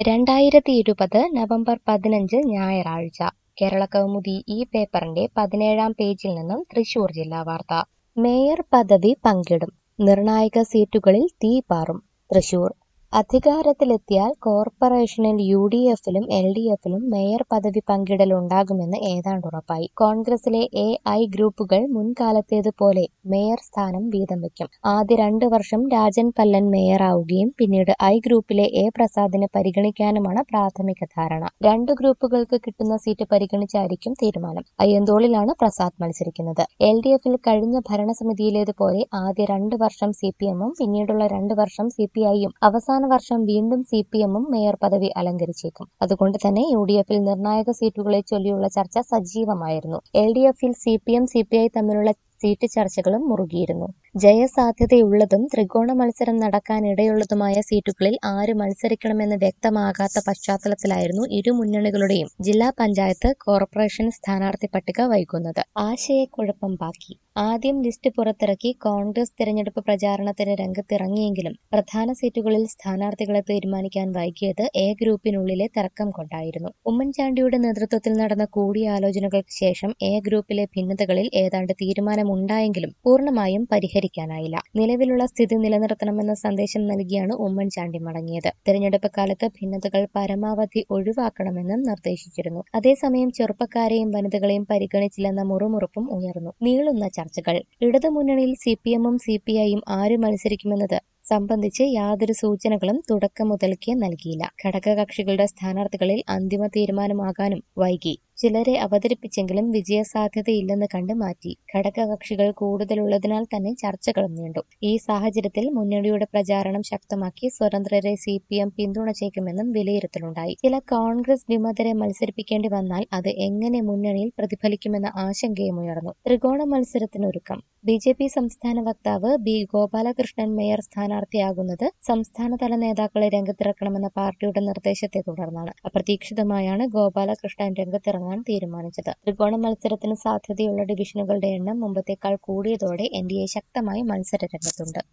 2020 November 15 ഞായറാഴ്ച കേരളകൗമുദി ഈ പേപ്പറിന്റെ 17-ാം പേജിൽ നിന്നും തൃശൂർ ജില്ലാ വാർത്ത. മേയർ പദവി പങ്കിടും, നിർണായക സീറ്റുകളിൽ തീപാറും. തൃശൂർ അധികാരത്തിലെത്തിയാൽ കോർപ്പറേഷനിൽ UDFിലും LDFിലും മേയർ പദവി പങ്കിടലുണ്ടാകുമെന്ന് ഏതാണ്ടുറപ്പായി. കോൺഗ്രസിലെ AI ഗ്രൂപ്പുകൾ മുൻകാലത്തേതുപോലെ മേയർ സ്ഥാനം വീതം വയ്ക്കും. ആദ്യ 2 വർഷം രാജൻ പല്ലൻ മേയറാവുകയും പിന്നീട് I ഗ്രൂപ്പിലെ A പ്രസാദിനെ പരിഗണിക്കാനുമാണ് പ്രാഥമിക ധാരണ. 2 ഗ്രൂപ്പുകൾക്ക് കിട്ടുന്ന സീറ്റ് പരിഗണിച്ചായിരിക്കും തീരുമാനം. അയ്യന്തോളിലാണ് പ്രസാദ് മത്സരിക്കുന്നത്. LDFിൽ കഴിഞ്ഞ ഭരണസമിതിയിലേതുപോലെ ആദ്യ 2 വർഷം CPMഉം പിന്നീടുള്ള 2 വർഷം CPIയും അവസാന വർഷം വീണ്ടും CPMഉം മേയർ പദവി അലങ്കരിച്ചേക്കും. അതുകൊണ്ട് തന്നെ UDFിൽ നിർണായക സീറ്റുകളെ ചൊല്ലിയുള്ള ചർച്ച സജീവമായിരുന്നു. LDFിൽ CPM CPI തമ്മിലുള്ള സീറ്റ് ചർച്ചകളും മുറുകിയിരുന്നു. ജയസാധ്യതയുള്ളതും ത്രികോണ മത്സരം നടക്കാനിടയുള്ളതുമായ സീറ്റുകളിൽ ആര് മത്സരിക്കണമെന്ന് വ്യക്തമാകാത്ത പശ്ചാത്തലത്തിലായിരുന്നു ഇരു മുന്നണികളുടെയും ജില്ലാ പഞ്ചായത്ത്, കോർപ്പറേഷൻ സ്ഥാനാർത്ഥി പട്ടിക വൈകുന്നത്. ആശയക്കുഴപ്പം ബാക്കി. ആദ്യം ലിസ്റ്റ് പുറത്തിറക്കി കോൺഗ്രസ് തിരഞ്ഞെടുപ്പ് പ്രചാരണത്തിന് രംഗത്തിറങ്ങിയെങ്കിലും പ്രധാന സീറ്റുകളിൽ സ്ഥാനാർത്ഥികളെ തീരുമാനിക്കാൻ വൈകിയത് A ഗ്രൂപ്പിനുള്ളിലെ തർക്കം കൊണ്ടായിരുന്നു. ഉമ്മൻചാണ്ടിയുടെ നേതൃത്വത്തിൽ നടന്ന കൂടിയാലോചനകൾക്ക് ശേഷം A ഗ്രൂപ്പിലെ ഭിന്നതകളിൽ ഏതാണ്ട് തീരുമാനമുണ്ടായെങ്കിലും പൂർണ്ണമായും പരിഹരിക്കാനായില്ല. നിലവിലുള്ള സ്ഥിതി നിലനിർത്തണമെന്ന സന്ദേശം നൽകിയാണ് ഉമ്മൻചാണ്ടി മടങ്ങിയത്. തിരഞ്ഞെടുപ്പ് കാലത്ത് ഭിന്നതകൾ പരമാവധി ഒഴിവാക്കണമെന്നും നിർദ്ദേശിച്ചിരുന്നു. അതേസമയം ചെറുപ്പക്കാരെയും വനിതകളെയും പരിഗണിച്ചില്ലെന്ന മുറുമുറുപ്പും ഉയർന്നു. നീളുന്ന ചർച്ചകൾ. ഇടതുമുന്നണിയിൽ CPMഉം CPIയും ആര് മത്സരിക്കുമെന്നത് സംബന്ധിച്ച് യാതൊരു സൂചനകളും തുടക്കം മുതൽക്കേ നൽകിയില്ല. ഘടകകക്ഷികളുടെ സ്ഥാനാർത്ഥികളിൽ അന്തിമ തീരുമാനമാകാനും വൈകി. ചിലരെ അവതരിപ്പിച്ചെങ്കിലും വിജയസാധ്യതയില്ലെന്ന് കണ്ട് മാറ്റി. ഘടകകക്ഷികൾ കൂടുതലുള്ളതിനാൽ തന്നെ ചർച്ചകളും നീണ്ടു. ഈ സാഹചര്യത്തിൽ മുന്നണിയുടെ പ്രചാരണം ശക്തമാക്കി സ്വതന്ത്രരെ CPM പിന്തുണച്ചേക്കുമെന്നും വിലയിരുത്തലുണ്ടായി. ചില കോൺഗ്രസ് വിമതരെ മത്സരിപ്പിക്കേണ്ടി വന്നാൽ അത് എങ്ങനെ മുന്നണിയിൽ പ്രതിഫലിക്കുമെന്ന ആശങ്കയുമുയർന്നു. ത്രികോണ മത്സരത്തിനൊരുക്കം. BJP സംസ്ഥാന വക്താവ് B ഗോപാലകൃഷ്ണൻ മേയർ സ്ഥാനാർത്ഥിയാകുന്നത് സംസ്ഥാനതല നേതാക്കളെ രംഗത്തിറക്കണമെന്ന പാർട്ടിയുടെ നിർദ്ദേശത്തെ തുടർന്നാണ്. അപ്രതീക്ഷിതമായാണ് ഗോപാലകൃഷ്ണൻ രംഗത്തിറങ്ങാൻ തീരുമാനിച്ചത്. ത്രികോണ മത്സരത്തിന് സാധ്യതയുള്ള ഡിവിഷനുകളുടെ എണ്ണം മുമ്പത്തേക്കാൾ കൂടിയതോടെ NDA ശക്തമായി മത്സര രംഗത്തുണ്ട്.